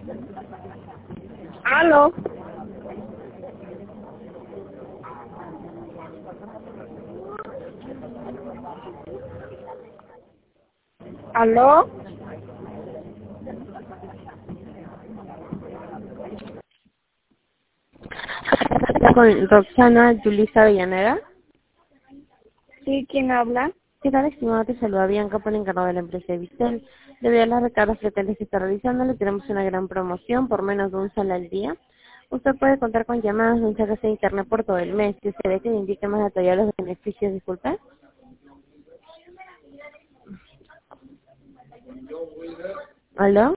Aló. Aló. Con Roxana Yulisa Villanera. Sí, ¿quién habla? ¿Qué tal, estimado? Te saluda Bianca por encargado de la empresa de Vistel. Debido a las recargas frecuentes que está realizando, le tenemos una gran promoción por menos de un sol al día. Usted puede contar con llamadas, mensajes de internet por todo el mes. Si usted ve que le indique más detallados los beneficios, disculpe. ¿Aló?